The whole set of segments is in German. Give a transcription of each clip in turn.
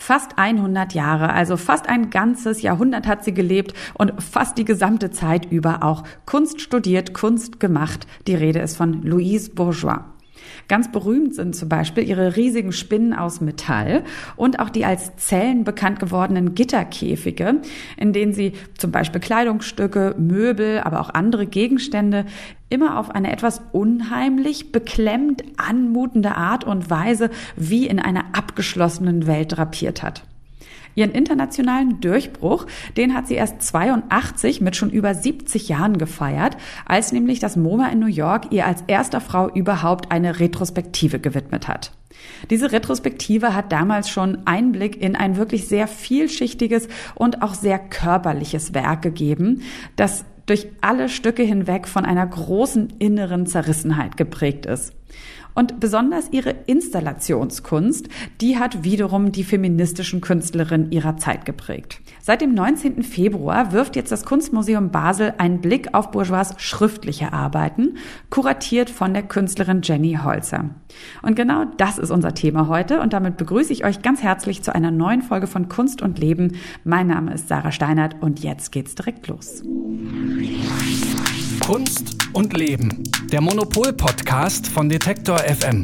Fast 100 Jahre, also fast ein ganzes Jahrhundert hat sie gelebt und fast die gesamte Zeit über auch Kunst studiert, Kunst gemacht. Die Rede ist von Louise Bourgeois. Ganz berühmt sind zum Beispiel ihre riesigen Spinnen aus Metall und auch die als Zellen bekannt gewordenen Gitterkäfige, in denen sie zum Beispiel Kleidungsstücke, Möbel, aber auch andere Gegenstände immer auf eine etwas unheimlich, beklemmend anmutende Art und Weise wie in einer abgeschlossenen Welt drapiert hat. Ihren internationalen Durchbruch, den hat sie erst 82 mit schon über 70 Jahren gefeiert, als nämlich das MoMA in New York ihr als erster Frau überhaupt eine Retrospektive gewidmet hat. Diese Retrospektive hat damals schon Einblick in ein wirklich sehr vielschichtiges und auch sehr körperliches Werk gegeben, das durch alle Stücke hinweg von einer großen inneren Zerrissenheit geprägt ist. Und besonders ihre Installationskunst, die hat wiederum die feministischen Künstlerinnen ihrer Zeit geprägt. Seit dem 19. Februar wirft jetzt das Kunstmuseum Basel einen Blick auf Bourgeois' schriftliche Arbeiten, kuratiert von der Künstlerin Jenny Holzer. Und genau das ist unser Thema heute und damit begrüße ich euch ganz herzlich zu einer neuen Folge von Kunst und Leben. Mein Name ist Sarah Steinert und jetzt geht's direkt los. Kunst und Leben, der Monopol-Podcast von Detektor FM.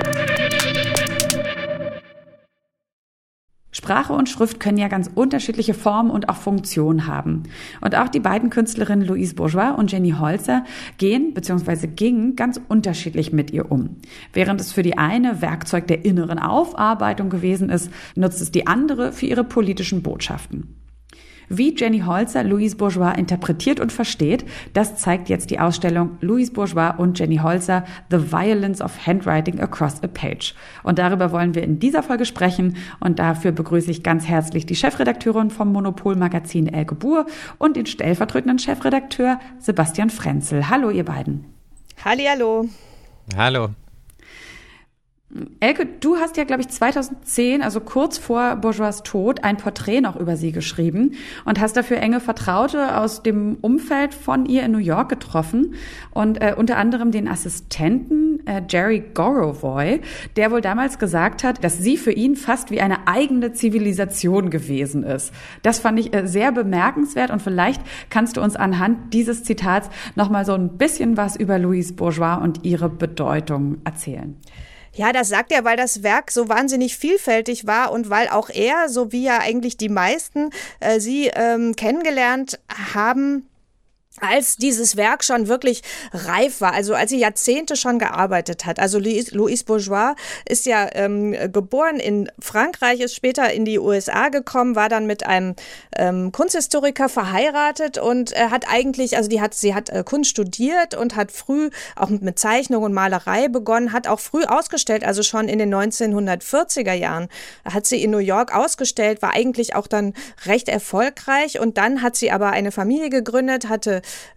Sprache und Schrift können ja ganz unterschiedliche Formen und auch Funktionen haben. Und auch die beiden Künstlerinnen Louise Bourgeois und Jenny Holzer gingen ganz unterschiedlich mit ihr um. Während es für die eine Werkzeug der inneren Aufarbeitung gewesen ist, nutzt es die andere für ihre politischen Botschaften. Wie Jenny Holzer Louise Bourgeois interpretiert und versteht, das zeigt jetzt die Ausstellung Louise Bourgeois und Jenny Holzer, The Violence of Handwriting Across a Page. Und darüber wollen wir in dieser Folge sprechen und dafür begrüße ich ganz herzlich die Chefredakteurin vom Monopol-Magazin Elke Buhr und den stellvertretenden Chefredakteur Sebastian Frenzel. Hallo ihr beiden. Hallihallo. Hallo. Elke, du hast ja, glaube ich, 2010, also kurz vor Bourgeois' Tod, ein Porträt noch über sie geschrieben und hast dafür enge Vertraute aus dem Umfeld von ihr in New York getroffen und unter anderem den Assistenten Jerry Gorowoy, der wohl damals gesagt hat, dass sie für ihn fast wie eine eigene Zivilisation gewesen ist. Das fand ich sehr bemerkenswert und vielleicht kannst du uns anhand dieses Zitats noch mal so ein bisschen was über Louise Bourgeois und ihre Bedeutung erzählen. Ja, das sagt er, weil das Werk so wahnsinnig vielfältig war und weil auch er, so wie ja eigentlich die meisten, sie kennengelernt haben, als dieses Werk schon wirklich reif war, also als sie Jahrzehnte schon gearbeitet hat. Also Louise Bourgeois ist ja geboren in Frankreich, ist später in die USA gekommen, war dann mit einem Kunsthistoriker verheiratet und hat eigentlich, also sie hat Kunst studiert und hat früh auch mit Zeichnung und Malerei begonnen, hat auch früh ausgestellt, also schon in den 1940er Jahren hat sie in New York ausgestellt, war eigentlich auch dann recht erfolgreich und dann hat sie aber eine Familie gegründet, hat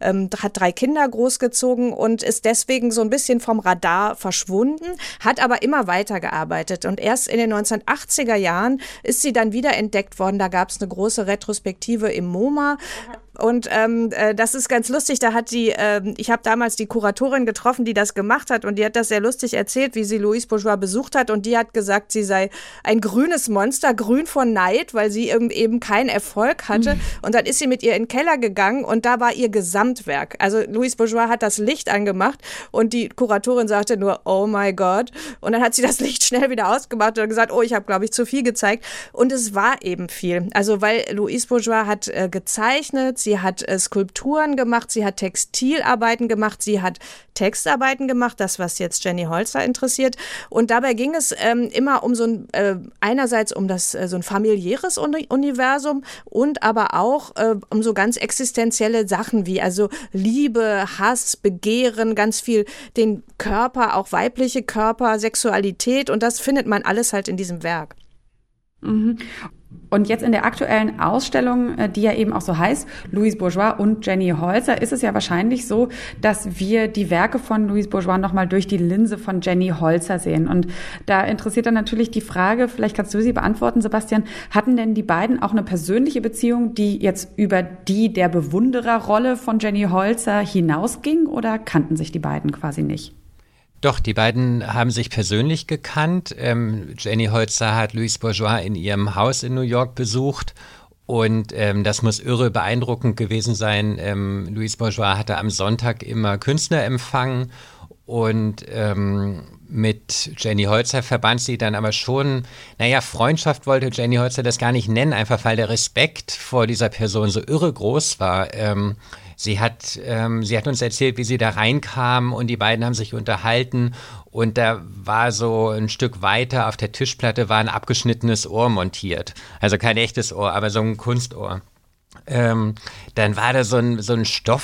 3 Kinder großgezogen und ist deswegen so ein bisschen vom Radar verschwunden, hat aber immer weitergearbeitet. Und erst in den 1980er Jahren ist sie dann wieder entdeckt worden. Da gab es eine große Retrospektive im MoMA. Und das ist ganz lustig, ich habe damals die Kuratorin getroffen, die das gemacht hat und die hat das sehr lustig erzählt, wie sie Louise Bourgeois besucht hat und die hat gesagt, sie sei ein grünes Monster, grün von Neid, weil sie eben keinen Erfolg hatte und dann ist sie mit ihr in den Keller gegangen und da war ihr Gesamtwerk. Also Louise Bourgeois hat das Licht angemacht und die Kuratorin sagte nur, oh my God, und dann hat sie das Licht schnell wieder ausgemacht und gesagt, oh, ich habe, glaube ich, zu viel gezeigt und es war eben viel. Also weil Louise Bourgeois hat gezeichnet, sie hat Skulpturen gemacht, sie hat Textilarbeiten gemacht, sie hat Textarbeiten gemacht, das, was jetzt Jenny Holzer interessiert. Und dabei ging es immer um einerseits um so ein familiäres Universum und aber auch um so ganz existenzielle Sachen wie also Liebe, Hass, Begehren, ganz viel den Körper, auch weibliche Körper, Sexualität und das findet man alles halt in diesem Werk. Mhm. Und jetzt in der aktuellen Ausstellung, die ja eben auch so heißt, Louise Bourgeois und Jenny Holzer, ist es ja wahrscheinlich so, dass wir die Werke von Louise Bourgeois nochmal durch die Linse von Jenny Holzer sehen. Und da interessiert dann natürlich die Frage, vielleicht kannst du sie beantworten, Sebastian, hatten denn die beiden auch eine persönliche Beziehung, die jetzt über die der Bewundererrolle von Jenny Holzer hinausging oder kannten sich die beiden quasi nicht? Doch, die beiden haben sich persönlich gekannt. Jenny Holzer hat Louise Bourgeois in ihrem Haus in New York besucht. Und das muss irre beeindruckend gewesen sein. Louise Bourgeois hatte am Sonntag immer Künstler empfangen. Und mit Jenny Holzer verband sie dann aber schon, Freundschaft wollte Jenny Holzer das gar nicht nennen, einfach weil der Respekt vor dieser Person so irre groß war. Sie hat uns erzählt, wie sie da reinkam und die beiden haben sich unterhalten und da war so ein Stück weiter auf der Tischplatte war ein abgeschnittenes Ohr montiert. Also kein echtes Ohr, aber so ein Kunstohr. Dann war da so eine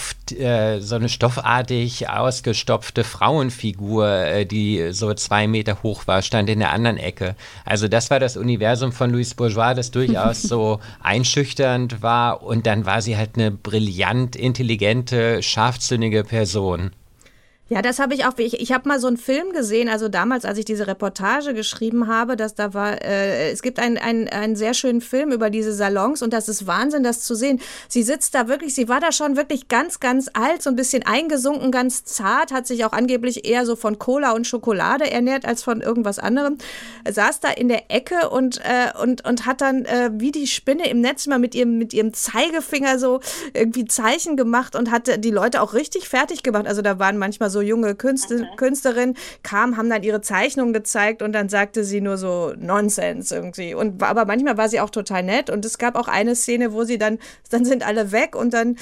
stoffartig ausgestopfte Frauenfigur, die so 2 Meter hoch war, stand in der anderen Ecke. Also das war das Universum von Louise Bourgeois, das durchaus so einschüchternd war. Und dann war sie halt eine brillant, intelligente, scharfsinnige Person. Ja, das habe ich auch. Ich habe mal so einen Film gesehen, also damals, als ich diese Reportage geschrieben habe, dass da war, es gibt einen sehr schönen Film über diese Salons und das ist Wahnsinn, das zu sehen. Sie sitzt da wirklich, sie war da schon wirklich ganz, ganz alt, so ein bisschen eingesunken, ganz zart, hat sich auch angeblich eher so von Cola und Schokolade ernährt als von irgendwas anderem. Saß da in der Ecke und hat dann wie die Spinne im Netz mal mit ihrem Zeigefinger so irgendwie Zeichen gemacht und hat die Leute auch richtig fertig gemacht. Also da waren manchmal so junge Künstlerinnen haben dann ihre Zeichnungen gezeigt und dann sagte sie nur so Nonsens irgendwie. Aber manchmal war sie auch total nett und es gab auch eine Szene, wo sie dann sind alle weg und dann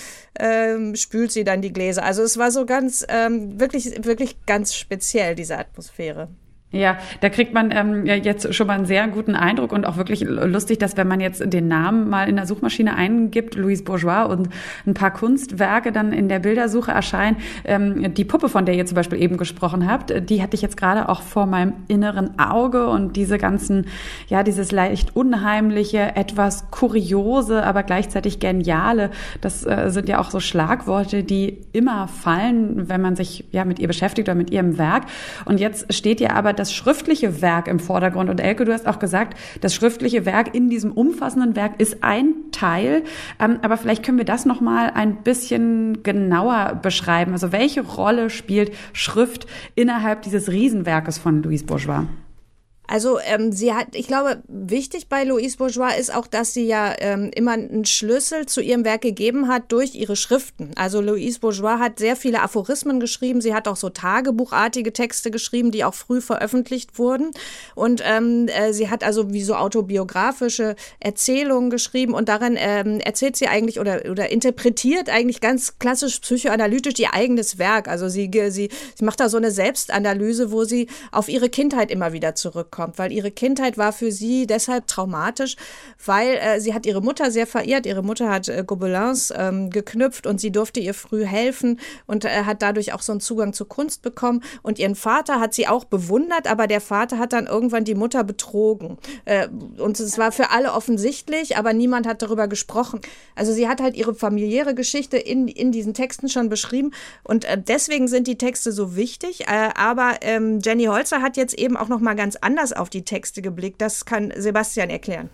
spült sie dann die Gläser. Also es war so ganz, wirklich, wirklich ganz speziell, diese Atmosphäre. Ja, da kriegt man jetzt schon mal einen sehr guten Eindruck und auch wirklich lustig, dass wenn man jetzt den Namen mal in der Suchmaschine eingibt, Louise Bourgeois und ein paar Kunstwerke dann in der Bildersuche erscheinen. Die Puppe, von der ihr zum Beispiel eben gesprochen habt, die hatte ich jetzt gerade auch vor meinem inneren Auge und diese ganzen, dieses leicht unheimliche, etwas kuriose, aber gleichzeitig geniale, das sind ja auch so Schlagworte, die immer fallen, wenn man sich mit ihr beschäftigt oder mit ihrem Werk. Und jetzt steht ja aber das schriftliche Werk im Vordergrund. Und Elke, du hast auch gesagt, das schriftliche Werk in diesem umfassenden Werk ist ein Teil. Aber vielleicht können wir das noch mal ein bisschen genauer beschreiben. Also welche Rolle spielt Schrift innerhalb dieses Riesenwerkes von Louise Bourgeois? Also ich glaube, wichtig bei Louise Bourgeois ist auch, dass sie ja immer einen Schlüssel zu ihrem Werk gegeben hat durch ihre Schriften. Also Louise Bourgeois hat sehr viele Aphorismen geschrieben. Sie hat auch so tagebuchartige Texte geschrieben, die auch früh veröffentlicht wurden. Und sie hat also wie so autobiografische Erzählungen geschrieben und darin erzählt sie eigentlich oder interpretiert eigentlich ganz klassisch psychoanalytisch ihr eigenes Werk. Also sie macht da so eine Selbstanalyse, wo sie auf ihre Kindheit immer wieder zurückkommt. Weil ihre Kindheit war für sie deshalb traumatisch, weil sie hat ihre Mutter sehr verehrt. Ihre Mutter hat Gobelins geknüpft und sie durfte ihr früh helfen und hat dadurch auch so einen Zugang zur Kunst bekommen. Und ihren Vater hat sie auch bewundert, aber der Vater hat dann irgendwann die Mutter betrogen. Und es war für alle offensichtlich, aber niemand hat darüber gesprochen. Also sie hat halt ihre familiäre Geschichte in diesen Texten schon beschrieben und deswegen sind die Texte so wichtig. Aber Jenny Holzer hat jetzt eben auch noch mal ganz anders auf die Texte geblickt. Das kann Sebastian erklären.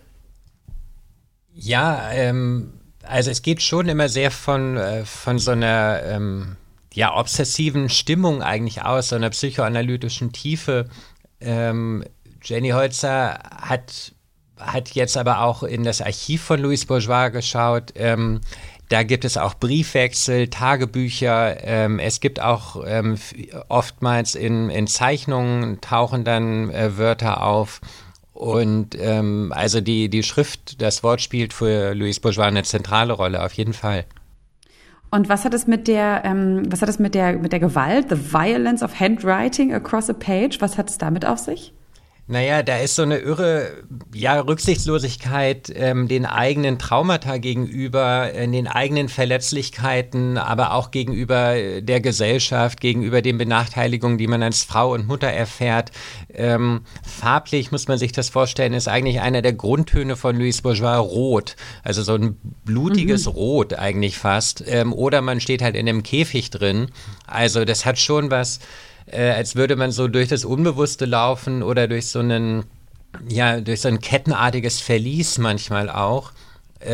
Ja, also es geht schon immer sehr von so einer obsessiven Stimmung eigentlich aus, so einer psychoanalytischen Tiefe. Jenny Holzer hat jetzt aber auch in das Archiv von Louise Bourgeois geschaut. Da gibt es auch Briefwechsel, Tagebücher. Es gibt auch oftmals in Zeichnungen tauchen dann Wörter auf. Und also die Schrift, das Wort spielt für Louise Bourgeois eine zentrale Rolle, auf jeden Fall. Und was hat es mit der Gewalt, the violence of handwriting across a page, was hat es damit auf sich? Naja, da ist so eine irre Rücksichtslosigkeit den eigenen Traumata gegenüber, den eigenen Verletzlichkeiten, aber auch gegenüber der Gesellschaft, gegenüber den Benachteiligungen, die man als Frau und Mutter erfährt. Farblich muss man sich das vorstellen, ist eigentlich einer der Grundtöne von Louise Bourgeois rot. Also so ein blutiges Rot eigentlich fast. Oder man steht halt in einem Käfig drin. Also das hat schon was, als würde man so durch das Unbewusste laufen oder durch so ein kettenartiges Verlies manchmal auch.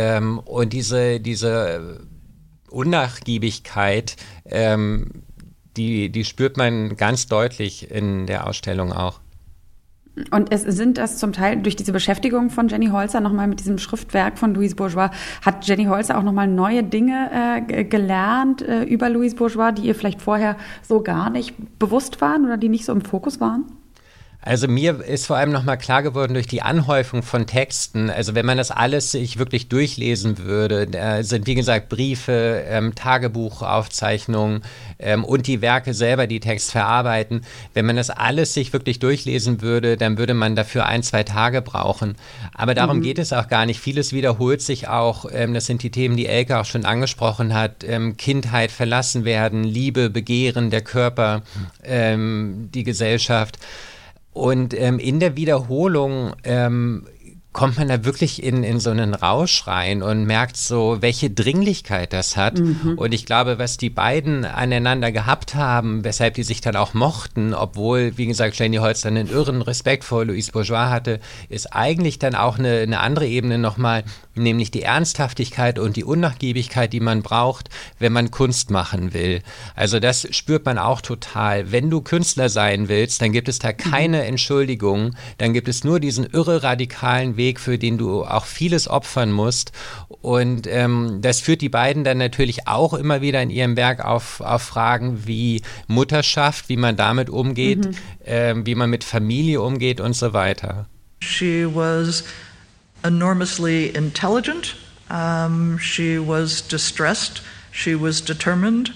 Und diese Unnachgiebigkeit, die spürt man ganz deutlich in der Ausstellung auch. Und sind das zum Teil durch diese Beschäftigung von Jenny Holzer nochmal mit diesem Schriftwerk von Louise Bourgeois, hat Jenny Holzer auch nochmal neue Dinge gelernt über Louise Bourgeois, die ihr vielleicht vorher so gar nicht bewusst waren oder die nicht so im Fokus waren? Also mir ist vor allem nochmal klar geworden durch die Anhäufung von Texten, also wenn man das alles sich wirklich durchlesen würde, da sind wie gesagt Briefe, Tagebuchaufzeichnungen und die Werke selber, die Text verarbeiten. Wenn man das alles sich wirklich durchlesen würde, dann würde man dafür 1-2 Tage brauchen. Aber darum geht es auch gar nicht. Vieles wiederholt sich auch, das sind die Themen, die Elke auch schon angesprochen hat, Kindheit, verlassen werden, Liebe, Begehren, der Körper, die Gesellschaft. Und in der Wiederholung kommt man da wirklich in so einen Rausch rein und merkt so, welche Dringlichkeit das hat. Und ich glaube, was die beiden aneinander gehabt haben, weshalb die sich dann auch mochten, obwohl, wie gesagt, Jenny Holzer einen irren Respekt vor Louise Bourgeois hatte, ist eigentlich dann auch eine andere Ebene nochmal, nämlich die Ernsthaftigkeit und die Unnachgiebigkeit, die man braucht, wenn man Kunst machen will. Also das spürt man auch total. Wenn du Künstler sein willst, dann gibt es da keine Entschuldigung, dann gibt es nur diesen irre radikalen Weg, für den du auch vieles opfern musst. Und das führt die beiden dann natürlich auch immer wieder in ihrem Werk auf Fragen wie Mutterschaft, wie man damit umgeht, wie man mit Familie umgeht und so weiter. She was enormously intelligent. She was distressed. She was determined.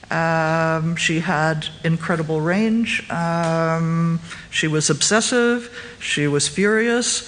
She had incredible range. She was obsessive. She was furious.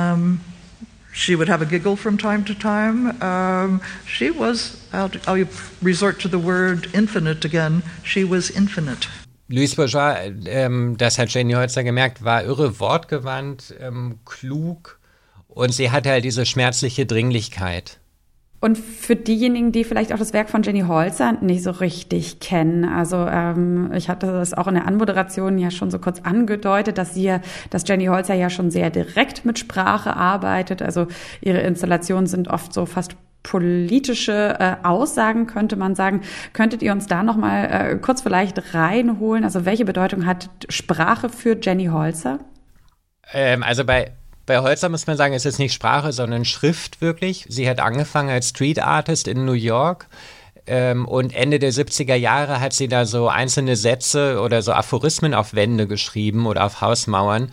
She would have a giggle from time to time. She was, I'll resort to the word infinite again. She was infinite. Louise Bourgeois, das hat Jenny Holzer gemerkt, war irre wortgewandt, klug und sie hatte halt diese schmerzliche Dringlichkeit. Und für diejenigen, die vielleicht auch das Werk von Jenny Holzer nicht so richtig kennen, also ich hatte das auch in der Anmoderation ja schon so kurz angedeutet, dass Jenny Holzer ja schon sehr direkt mit Sprache arbeitet. Also ihre Installationen sind oft so fast politische Aussagen, könnte man sagen. Könntet ihr uns da noch mal kurz vielleicht reinholen? Also welche Bedeutung hat Sprache für Jenny Holzer? Also bei Holzer muss man sagen, ist es nicht Sprache, sondern Schrift wirklich. Sie hat angefangen als Street Artist in New York und Ende der 70er Jahre hat sie da so einzelne Sätze oder so Aphorismen auf Wände geschrieben oder auf Hausmauern.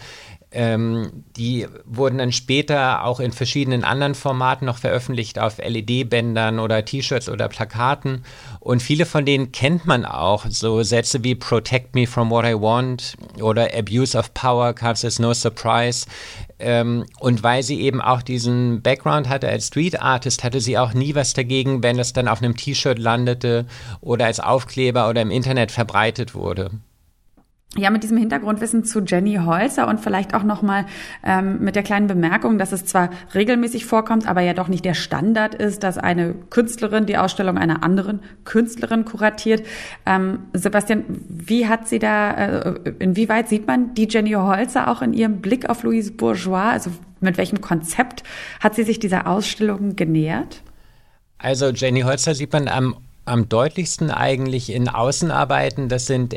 Die wurden dann später auch in verschiedenen anderen Formaten noch veröffentlicht, auf LED-Bändern oder T-Shirts oder Plakaten. Und viele von denen kennt man auch. So Sätze wie Protect me from what I want oder Abuse of power comes as no surprise. Und weil sie eben auch diesen Background hatte als Street Artist, hatte sie auch nie was dagegen, wenn es dann auf einem T-Shirt landete oder als Aufkleber oder im Internet verbreitet wurde. Ja, mit diesem Hintergrundwissen zu Jenny Holzer und vielleicht auch nochmal mit der kleinen Bemerkung, dass es zwar regelmäßig vorkommt, aber ja doch nicht der Standard ist, dass eine Künstlerin die Ausstellung einer anderen Künstlerin kuratiert. Sebastian, wie hat sie da, inwieweit sieht man die Jenny Holzer auch in ihrem Blick auf Louise Bourgeois? Also mit welchem Konzept hat sie sich dieser Ausstellung genähert? Also Jenny Holzer sieht man am deutlichsten eigentlich in Außenarbeiten, das sind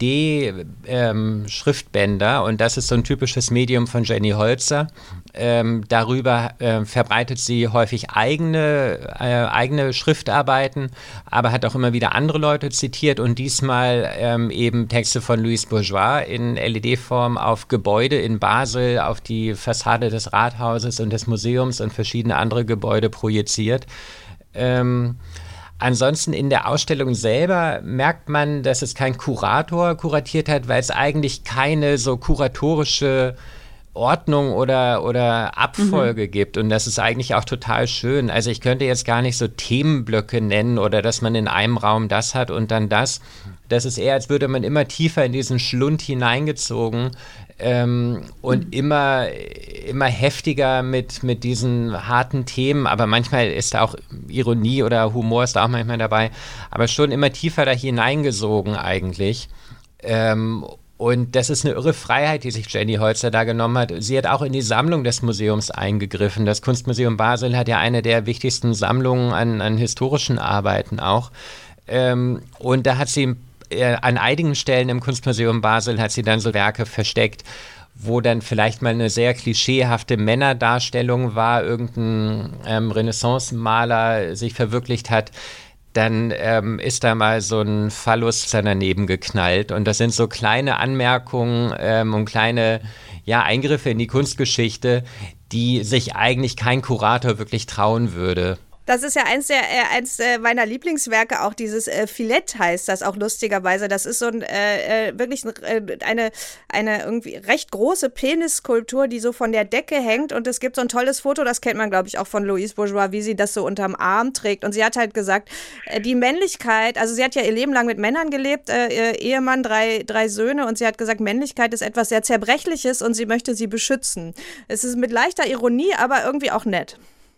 LED-Schriftbänder und das ist so ein typisches Medium von Jenny Holzer. Darüber verbreitet sie häufig eigene Schriftarbeiten, aber hat auch immer wieder andere Leute zitiert und diesmal eben Texte von Louise Bourgeois in LED-Form auf Gebäude in Basel, auf die Fassade des Rathauses und des Museums und verschiedene andere Gebäude projiziert. Ansonsten in der Ausstellung selber merkt man, dass es kein Kurator kuratiert hat, weil es eigentlich keine so kuratorische Ordnung oder Abfolge gibt und das ist eigentlich auch total schön. Also ich könnte jetzt gar nicht so Themenblöcke nennen oder dass man in einem Raum das hat und dann das. Das ist eher, als würde man immer tiefer in diesen Schlund hineingezogen und immer heftiger mit diesen harten Themen, aber manchmal ist da auch Ironie oder Humor ist da auch manchmal dabei, aber schon immer tiefer da hineingesogen eigentlich. Und das ist eine irre Freiheit, die sich Jenny Holzer da genommen hat. Sie hat auch in die Sammlung des Museums eingegriffen. Das Kunstmuseum Basel hat ja eine der wichtigsten Sammlungen an historischen Arbeiten auch. Und da hat sie an einigen Stellen im Kunstmuseum Basel hat sie dann so Werke versteckt, wo dann vielleicht mal eine sehr klischeehafte Männerdarstellung war, irgendein Renaissance-Maler sich verwirklicht hat. Dann ist da mal so ein Phallus daneben geknallt. Und das sind so kleine Anmerkungen und kleine Eingriffe in die Kunstgeschichte, die sich eigentlich kein Kurator wirklich trauen würde. Das ist ja eins meiner Lieblingswerke, auch dieses Filett heißt das auch lustigerweise. Das ist so wirklich eine irgendwie recht große Penisskulptur, die so von der Decke hängt. Und es gibt so ein tolles Foto, das kennt man, glaube ich, auch von Louise Bourgeois, wie sie das so unterm Arm trägt. Und sie hat halt gesagt, die Männlichkeit, also sie hat ja ihr Leben lang mit Männern gelebt, Ehemann, drei Söhne. Und sie hat gesagt, Männlichkeit ist etwas sehr Zerbrechliches und sie möchte sie beschützen. Es ist mit leichter Ironie, aber irgendwie auch nett.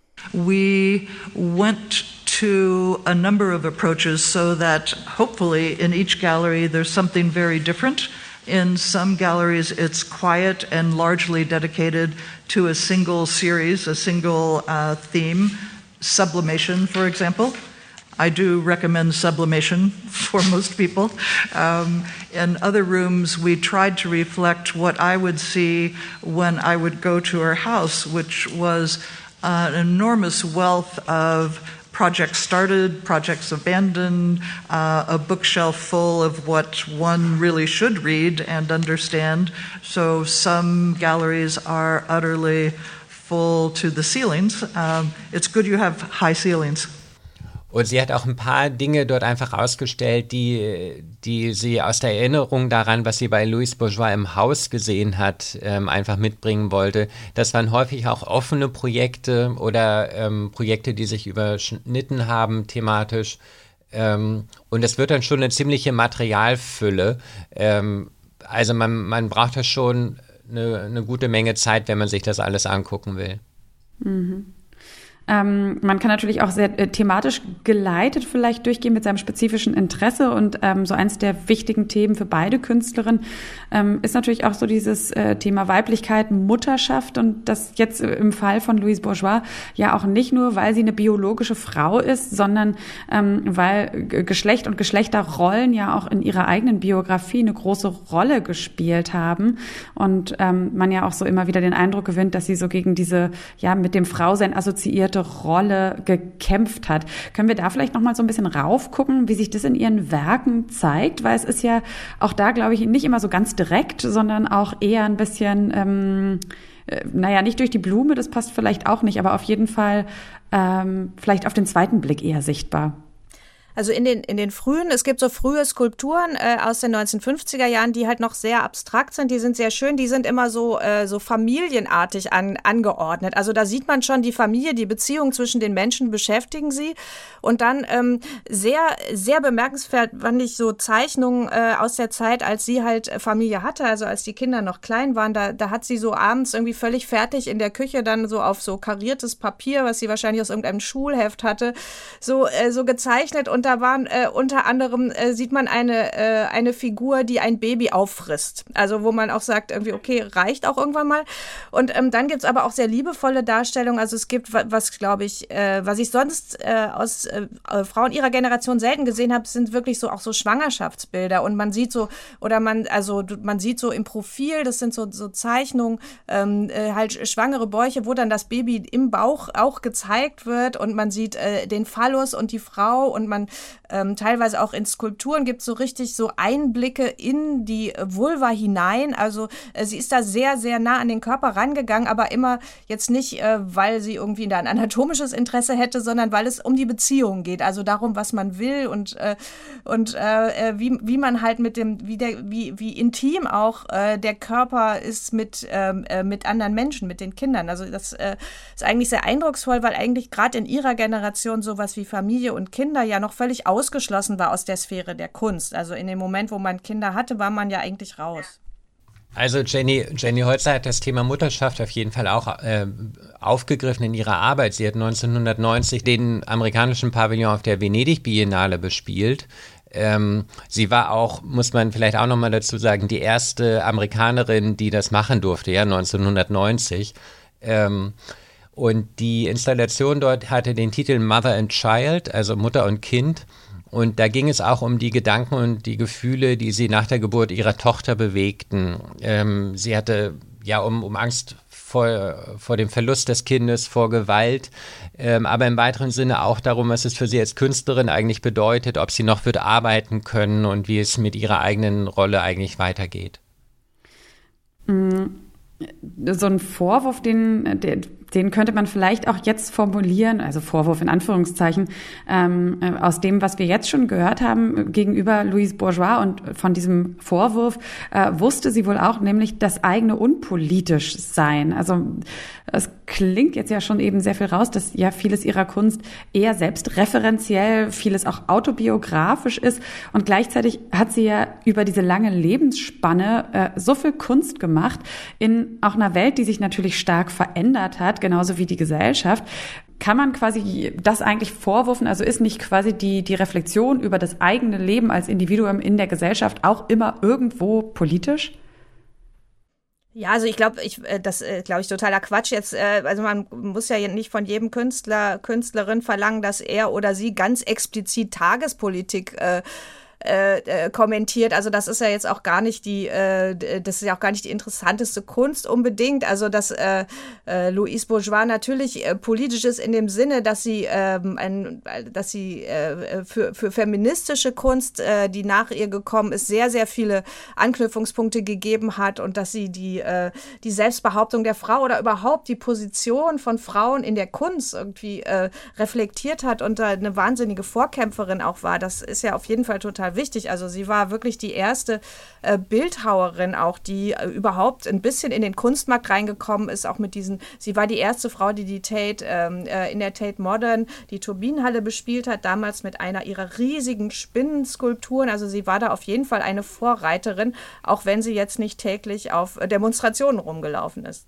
We went to a number of approaches so that hopefully in each gallery there's something very different. In some galleries it's quiet and largely dedicated to a single series, a single theme, sublimation, for example. I do recommend sublimation for most people. In other rooms, we tried to reflect what I would see when I would go to her house, which was an enormous wealth of projects started, projects abandoned, a bookshelf full of what one really should read and understand. So some galleries are utterly full to the ceilings. It's good you have high ceilings. Und sie hat auch ein paar Dinge dort einfach ausgestellt, die sie aus der Erinnerung daran, was sie bei Louise Bourgeois im Haus gesehen hat, einfach mitbringen wollte. Das waren häufig auch offene Projekte oder Projekte, die sich überschnitten haben thematisch. Und es wird dann schon eine ziemliche Materialfülle. Also man braucht da schon eine gute Menge Zeit, wenn man sich das alles angucken will. Mhm. Man kann natürlich auch sehr thematisch geleitet vielleicht durchgehen mit seinem spezifischen Interesse und so eins der wichtigen Themen für beide Künstlerinnen ist natürlich auch so dieses Thema Weiblichkeit, Mutterschaft und das jetzt im Fall von Louise Bourgeois ja auch nicht nur, weil sie eine biologische Frau ist, sondern weil Geschlecht und Geschlechterrollen ja auch in ihrer eigenen Biografie eine große Rolle gespielt haben und man ja auch so immer wieder den Eindruck gewinnt, dass sie so gegen diese mit dem Frausein assoziierte Rolle gekämpft hat. Können wir da vielleicht noch mal so ein bisschen raufgucken, wie sich das in ihren Werken zeigt? Weil es ist ja auch da, glaube ich, nicht immer so ganz direkt, sondern auch eher ein bisschen, nicht durch die Blume, das passt vielleicht auch nicht, aber auf jeden Fall vielleicht auf den zweiten Blick eher sichtbar. Also in den frühen, es gibt so frühe Skulpturen aus den 1950er Jahren, die halt noch sehr abstrakt sind, die sind sehr schön, die sind immer so familienartig angeordnet. Also da sieht man schon die Familie, die Beziehung zwischen den Menschen beschäftigen sie. Und dann sehr, sehr bemerkenswert fand ich so Zeichnungen aus der Zeit, als sie halt Familie hatte, also als die Kinder noch klein waren, da hat sie so abends irgendwie völlig fertig in der Küche dann so auf so kariertes Papier, was sie wahrscheinlich aus irgendeinem Schulheft hatte, so gezeichnet und da waren unter anderem, sieht man eine Figur, die ein Baby auffrisst. Also wo man auch sagt, irgendwie, okay, reicht auch irgendwann mal. Und dann gibt's aber auch sehr liebevolle Darstellungen. Also es gibt, was ich sonst aus Frauen ihrer Generation selten gesehen habe, sind wirklich so auch so Schwangerschaftsbilder. Und man sieht so, man sieht so im Profil, das sind so Zeichnungen, halt schwangere Bäuche, wo dann das Baby im Bauch auch gezeigt wird und man sieht den Phallus und die Frau und man teilweise auch in Skulpturen gibt es so richtig so Einblicke in die Vulva hinein. Also sie ist da sehr, sehr nah an den Körper rangegangen, aber immer jetzt nicht, weil sie irgendwie da ein anatomisches Interesse hätte, sondern weil es um die Beziehung geht. Also darum, was man will und wie man halt mit dem, wie intim auch der Körper ist mit anderen Menschen, mit den Kindern. Also das ist eigentlich sehr eindrucksvoll, weil eigentlich gerade in ihrer Generation sowas wie Familie und Kinder ja noch völlig ausgeschlossen war aus der Sphäre der Kunst. Also in dem Moment, wo man Kinder hatte, war man ja eigentlich raus. Also Jenny Holzer hat das Thema Mutterschaft auf jeden Fall auch aufgegriffen in ihrer Arbeit. Sie hat 1990 den amerikanischen Pavillon auf der Venedig Biennale bespielt. Sie war auch, muss man vielleicht auch nochmal dazu sagen, die erste Amerikanerin, die das machen durfte, 1990. Und die Installation dort hatte den Titel Mother and Child, also Mutter und Kind. Und da ging es auch um die Gedanken und die Gefühle, die sie nach der Geburt ihrer Tochter bewegten. Sie hatte ja um Angst vor dem Verlust des Kindes, vor Gewalt, aber im weiteren Sinne auch darum, was es für sie als Künstlerin eigentlich bedeutet, ob sie noch wird arbeiten können und wie es mit ihrer eigenen Rolle eigentlich weitergeht. So ein Vorwurf, den könnte man vielleicht auch jetzt formulieren, also Vorwurf in Anführungszeichen, aus dem, was wir jetzt schon gehört haben gegenüber Louise Bourgeois, und von diesem Vorwurf wusste sie wohl auch, nämlich das eigene unpolitisch sein. Also es klingt jetzt ja schon eben sehr viel raus, dass ja vieles ihrer Kunst eher selbstreferenziell, vieles auch autobiografisch ist, und gleichzeitig hat sie ja über diese lange Lebensspanne so viel Kunst gemacht in auch einer Welt, die sich natürlich stark verändert hat, genauso wie die Gesellschaft. Kann man quasi das eigentlich vorwurfen? Also ist nicht quasi die Reflexion über das eigene Leben als Individuum in der Gesellschaft auch immer irgendwo politisch? Ja, also ich glaube, das glaube ich totaler Quatsch jetzt. Also man muss ja nicht von jedem Künstler, Künstlerin verlangen, dass er oder sie ganz explizit Tagespolitik kommentiert. Also das ist ja jetzt auch gar nicht die interessanteste Kunst unbedingt. Also dass Louise Bourgeois natürlich politisch ist in dem Sinne, dass sie für feministische Kunst, die nach ihr gekommen ist, sehr, sehr viele Anknüpfungspunkte gegeben hat, und dass sie die Selbstbehauptung der Frau oder überhaupt die Position von Frauen in der Kunst irgendwie reflektiert hat und eine wahnsinnige Vorkämpferin auch war. Das ist ja auf jeden Fall total wichtig. Also sie war wirklich die erste Bildhauerin auch, die überhaupt ein bisschen in den Kunstmarkt reingekommen ist, auch mit sie war die erste Frau, die Tate in der Tate Modern die Turbinenhalle bespielt hat, damals mit einer ihrer riesigen Spinnenskulpturen. Also sie war da auf jeden Fall eine Vorreiterin, auch wenn sie jetzt nicht täglich auf Demonstrationen rumgelaufen ist.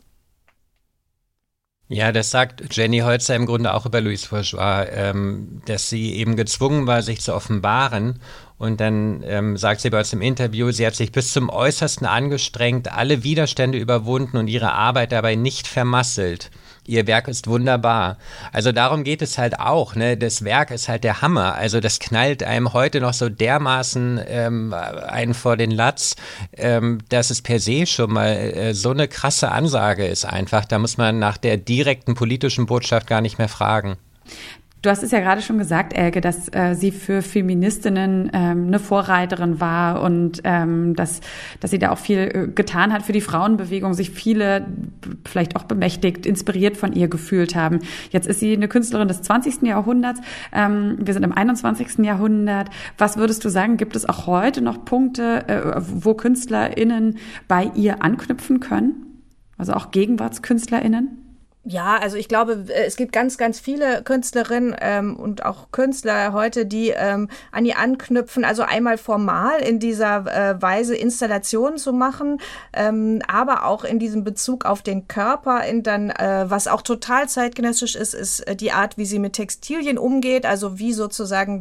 Ja, das sagt Jenny Holzer im Grunde auch über Louise Bourgeois, dass sie eben gezwungen war, sich zu offenbaren. Und dann sagt sie bei uns im Interview, sie hat sich bis zum Äußersten angestrengt, alle Widerstände überwunden und ihre Arbeit dabei nicht vermasselt. Ihr Werk ist wunderbar. Also darum geht es halt auch, ne? Das Werk ist halt der Hammer. Also das knallt einem heute noch so dermaßen einen vor den Latz, dass es per se schon mal so eine krasse Ansage ist einfach. Da muss man nach der direkten politischen Botschaft gar nicht mehr fragen. Du hast es ja gerade schon gesagt, Elke, dass sie für Feministinnen eine Vorreiterin war und dass sie da auch viel getan hat für die Frauenbewegung, sich viele vielleicht auch bemächtigt, inspiriert von ihr gefühlt haben. Jetzt ist sie eine Künstlerin des 20. Jahrhunderts. Wir sind im 21. Jahrhundert. Was würdest du sagen, gibt es auch heute noch Punkte, wo KünstlerInnen bei ihr anknüpfen können? Also auch GegenwartskünstlerInnen? Ja, also ich glaube, es gibt ganz, ganz viele Künstlerinnen und auch Künstler heute, die an ihr anknüpfen, also einmal formal in dieser Weise Installationen zu machen, aber auch in diesem Bezug auf den Körper, was auch total zeitgenössisch ist die Art, wie sie mit Textilien umgeht, also wie sozusagen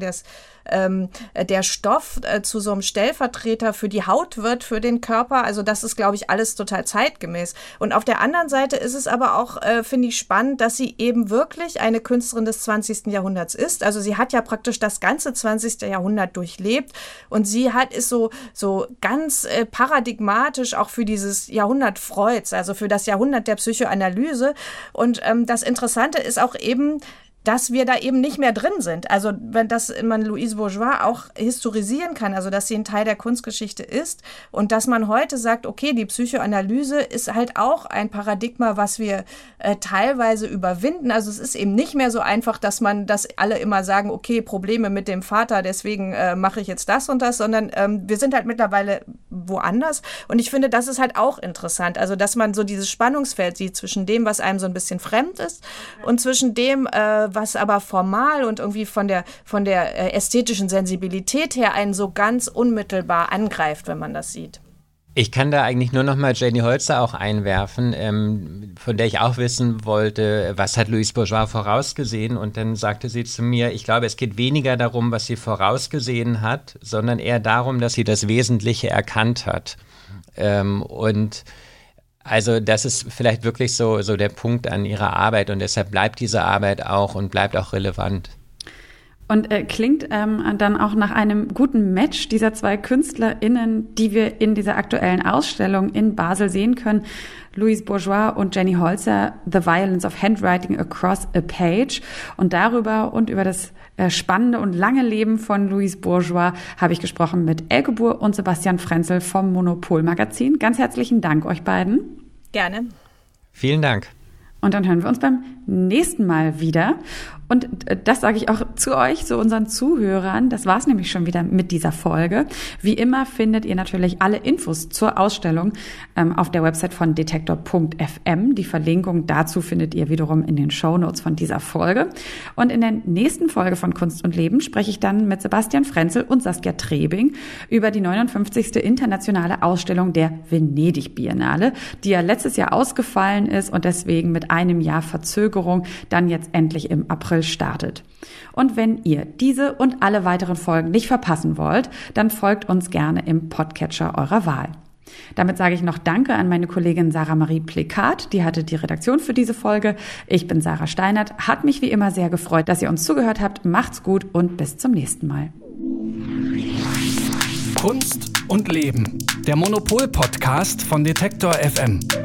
der Stoff zu so einem Stellvertreter für die Haut wird, für den Körper. Also das ist, glaube ich, alles total zeitgemäß. Und auf der anderen Seite ist es aber auch, finde ich, spannend, dass sie eben wirklich eine Künstlerin des 20. Jahrhunderts ist. Also sie hat ja praktisch das ganze 20. Jahrhundert durchlebt, und sie ist so ganz paradigmatisch auch für dieses Jahrhundert Freuds, also für das Jahrhundert der Psychoanalyse. Und das Interessante ist auch eben, dass wir da eben nicht mehr drin sind. Also wenn man Louise Bourgeois auch historisieren kann, also dass sie ein Teil der Kunstgeschichte ist, und dass man heute sagt, okay, die Psychoanalyse ist halt auch ein Paradigma, was wir teilweise überwinden. Also es ist eben nicht mehr so einfach, dass alle immer sagen, okay, Probleme mit dem Vater, deswegen mache ich jetzt das und das, sondern wir sind halt mittlerweile woanders. Und ich finde, das ist halt auch interessant. Also dass man so dieses Spannungsfeld sieht zwischen dem, was einem so ein bisschen fremd ist, und zwischen dem, was aber formal und irgendwie von der ästhetischen Sensibilität her einen so ganz unmittelbar angreift, wenn man das sieht. Ich kann da eigentlich nur noch mal Jenny Holzer auch einwerfen, von der ich auch wissen wollte, was hat Louise Bourgeois vorausgesehen? Und dann sagte sie zu mir, ich glaube, es geht weniger darum, was sie vorausgesehen hat, sondern eher darum, dass sie das Wesentliche erkannt hat. Also das ist vielleicht wirklich so der Punkt an ihrer Arbeit, und deshalb bleibt diese Arbeit auch relevant. Und klingt dann auch nach einem guten Match dieser zwei KünstlerInnen, die wir in dieser aktuellen Ausstellung in Basel sehen können. Louise Bourgeois und Jenny Holzer, The Violence of Handwriting Across a Page. Und darüber und über das spannende und lange Leben von Louise Bourgeois habe ich gesprochen mit Elke Buhr und Sebastian Frenzel vom Monopol Magazin. Ganz herzlichen Dank euch beiden. Gerne. Vielen Dank. Und dann hören wir uns beim nächsten Mal wieder. Und das sage ich auch zu euch, zu unseren Zuhörern. Das war's nämlich schon wieder mit dieser Folge. Wie immer findet ihr natürlich alle Infos zur Ausstellung auf der Website von detektor.fm. Die Verlinkung dazu findet ihr wiederum in den Shownotes von dieser Folge. Und in der nächsten Folge von Kunst und Leben spreche ich dann mit Sebastian Frenzel und Saskia Trebing über die 59. internationale Ausstellung der Venedig Biennale, die ja letztes Jahr ausgefallen ist und deswegen mit einem Jahr Verzögerung dann jetzt endlich im April startet. Und wenn ihr diese und alle weiteren Folgen nicht verpassen wollt, dann folgt uns gerne im Podcatcher eurer Wahl. Damit sage ich noch Danke an meine Kollegin Sarah Marie Plekat, die hatte die Redaktion für diese Folge. Ich bin Sarah Steinert, hat mich wie immer sehr gefreut, dass ihr uns zugehört habt. Macht's gut und bis zum nächsten Mal. Kunst und Leben, der Monopol-Podcast von Detektor FM.